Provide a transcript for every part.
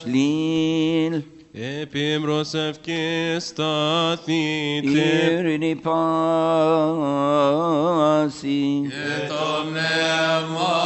Lil Επιμροσευκής σταθείτε ειρήνη πάση και το πνεύμα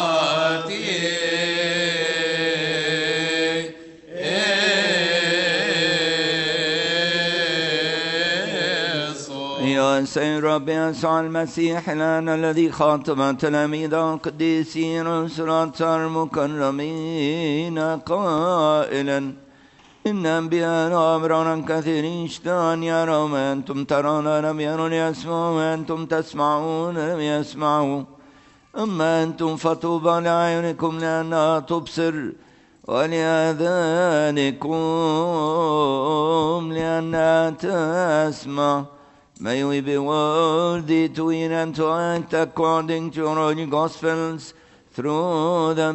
يا سيد ربي يسوع المسيح الآن الذي خاطب تلاميذه القديسين والسراة المكرمين قائلا إن أنبياء أبرارا كثيرين اشتهوا أن يروا ما أنتم ترون لم يروا ليسمعوا ما أنتم تسمعون لم يسمعوا أما أنتم فطوبى لأعينكم لأنها تبصر ولآذانكم لأنها تسمع. May we be worthy to hear and to act according to your holy Gospels through the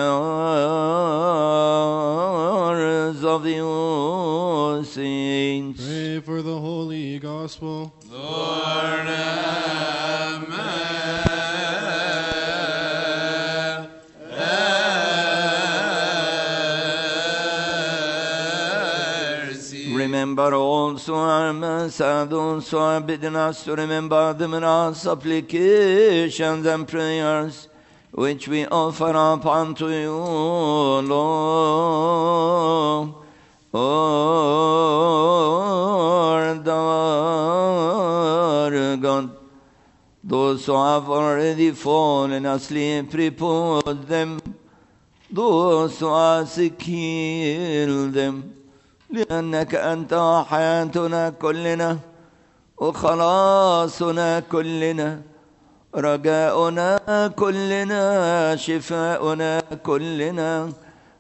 prayers of the saints. Pray for the Holy Gospel. Lord, have mercy. Remember also our Messiah, those who have bidden us to remember them in our supplications and prayers, which we offer up unto you, Lord. Lord our God, those who have already fallen asleep, repose them. Those who are sick, heal them. لأنك أنت حياتنا كلنا وخلاصنا كلنا رجاؤنا كلنا شفاؤنا كلنا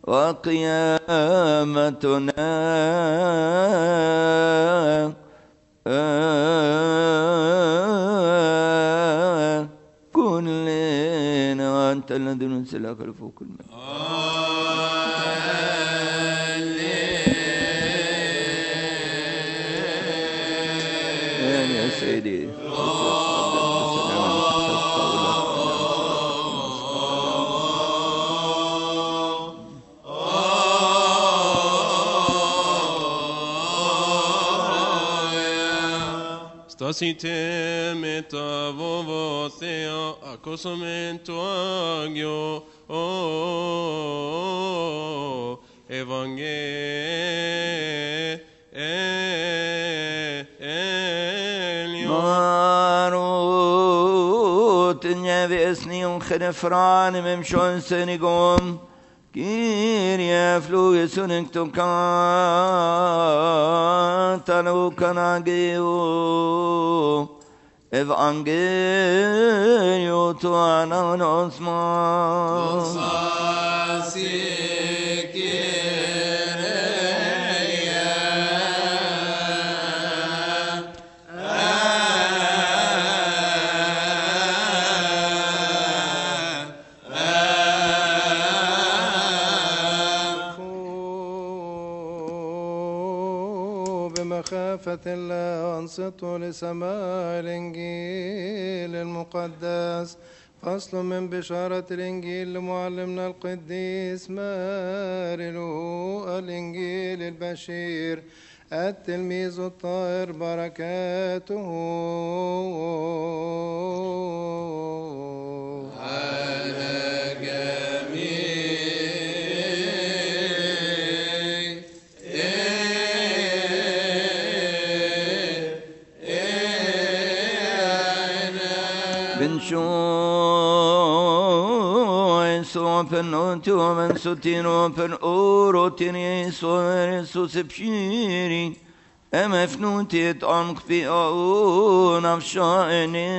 وقيامتنا كلنا وأنت الذي ننسلك لفوق الماء. يا سيدي Στάσιτε με τα βοβοθέα, ακούσομεν το Άγιο Ευαγγέλιο. Marut njevisni khirefran memshon senigom Kyrie fluisun ektokantanu kanageu Evangelio tu ananosma بمخافة الله وانصتوا لسماع الإنجيل المقدس. فصل من بشارة الإنجيل لمعلمنا القديس ماري لوقا الإنجيل البشير التلميذ الطاهر بركاته Sopen otumen sutinopen orotin Jesus pshiri emefnutit ank fi aun afshane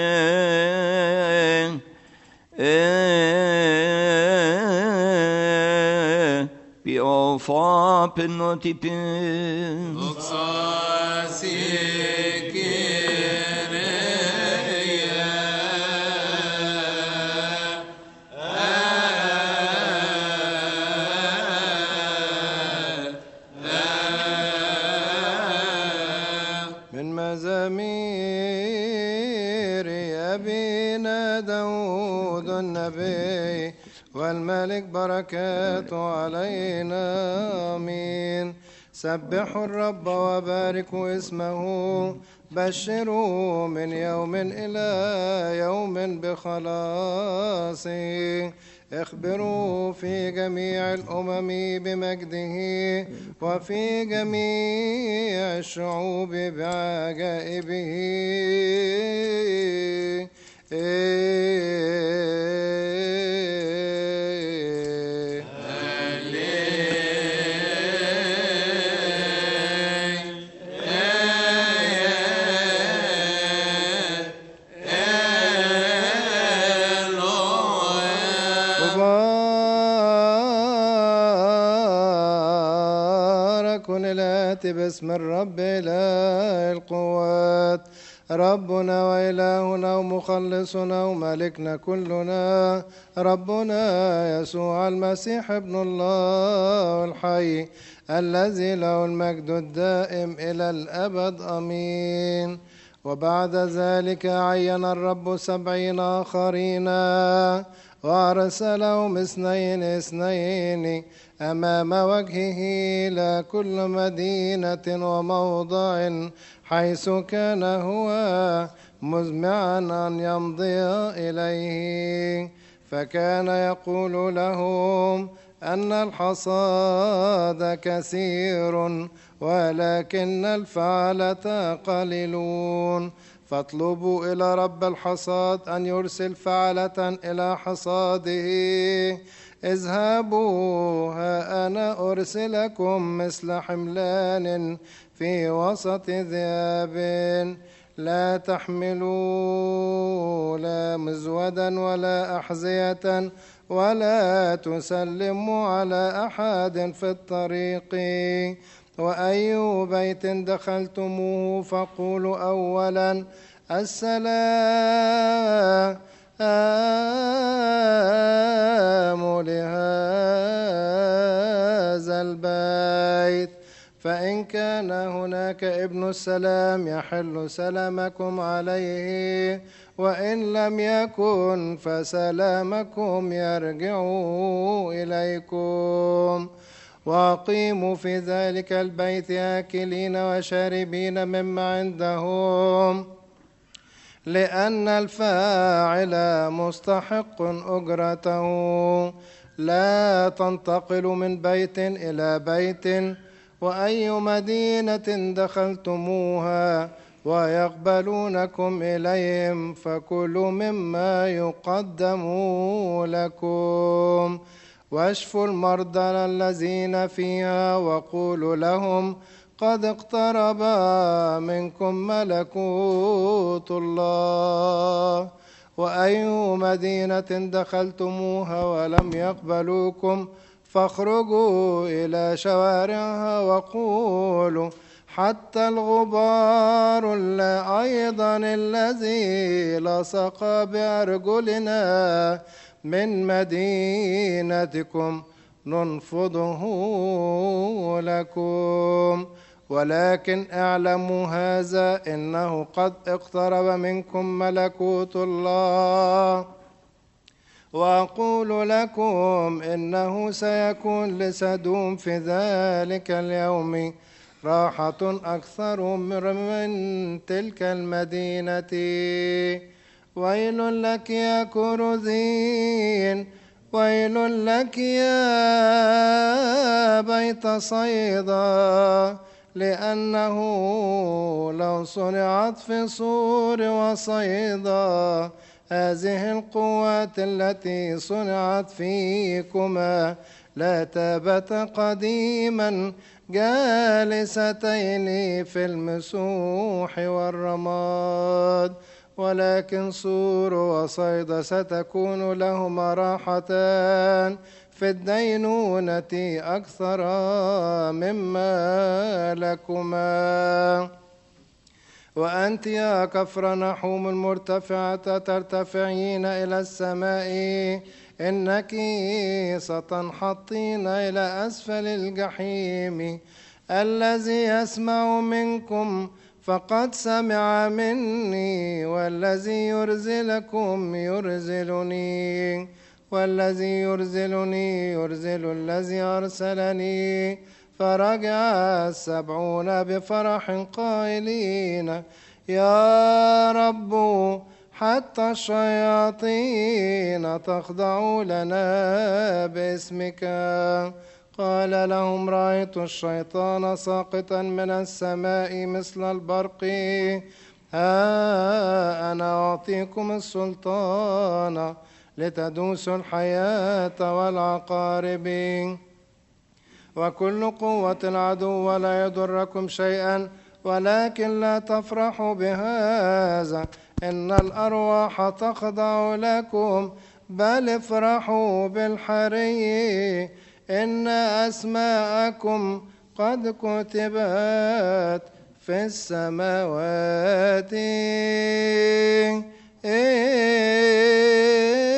bi ofa penotipin والملك بركاته علينا آمين. سبحوا الرب وباركوا اسمه، بشروا من يوم إلى يوم بخلاصه. اخبروا في جميع الأمم بمجده، وفي جميع الشعوب بعجائبه. مبارك الآتي باسم الرب إله القوات، ربنا وإلهنا ومخلصنا وملكنا كلنا، ربنا يسوع المسيح ابن الله الحي، الذي له المجد الدائم إلى الأبد. آمين. وبعد ذلك عين الرب 70 آخرين، وأرسلهم 2 أمام وجهه إلى كل مدينة وموضع حيث كان هو مزمعا أن يمضي إليه. فكان يقول لهم أن الحصاد كثير ولكن الفعلة قليلون، فاطلبوا إلى رب الحصاد أن يرسل فعلة إلى حصاده. اذهبوا، ها أنا أرسلكم مثل حملان في وسط ذئاب، لا تحملوا لا مزودا ولا أحذية، ولا تسلموا على أحد في الطريق. وأي بيت دخلتموه فقولوا أولا السلام لهذا البيت. فإن كان هناك ابن السلام يحل سلامكم عليه، وإن لم يكن فسلامكم يرجع إليكم. وأقيموا في ذلك البيت آكلين وشاربين مما عندهم، لأن الفاعل مستحق أجرته. لا تنتقلوا من بيت إلى بيت، وأي مدينة دخلتموها ويقبلونكم إليهم فكلوا مما يقدم لكم. واشفوا المرضى الذين فيها، وقولوا لهم قد اقترب منكم ملكوت الله. وأي مدينة دخلتموها ولم يقبلوكم فاخرجوا إلى شوارعها وقولوا حتى الغبار أيضا الذي لصق بأرجلنا من مدينتكم ننفضه لكم. ولكن اعلموا هذا، إنه قد اقترب منكم ملكوت الله. وأقول لكم إنه سيكون لسدوم في ذلك اليوم راحة أكثر من تلك المدينة. ويل لك يا كورزين، ويل لك يا بيت صيدا، لأنه لو صنعت في صور وصيدا هذه القوات التي صنعت فيكما لا تابت قديما جالستين في المسوح والرماد. ولكن صور وصيدا ستكون لهما راحتان في الدينونة أكثر مما لكما. وأنت يا كفرنحوم المرتفعة ترتفعين إلى السماء، إنك ستنحطين إلى أسفل الجحيم. الذي يسمع منكم فقد سمع مني، والذي يرزلكم يرزلني، والذي يرزلني يرزل الذي أرسلني. فرجع 70 بفرح قائلين يا رب حتى الشياطين تخضع لنا باسمك. قال لهم رأيت الشيطان ساقطا من السماء مثل البرق. ها أنا أعطيكم السلطان لتدوسوا الحياة والعقارب وكل قوة العدو ولا يضركم شيئا، ولكن لا تفرحوا بهذا إن الأرواح تخضع لكم، بل افرحوا بالحري إن أسماءكم قد كتبت في السماوات.